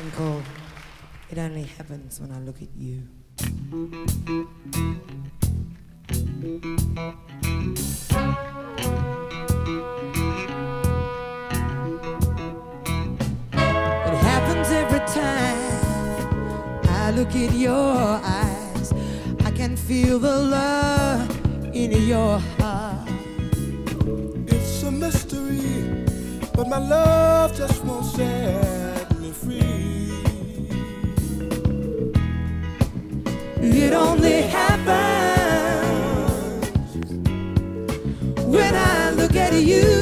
something called It Only Happens When I Look at You. It happens every time I look at your eyes. I can feel the love in your heart. It's a mystery, but my love just won't set me free. It only happens when I look at you.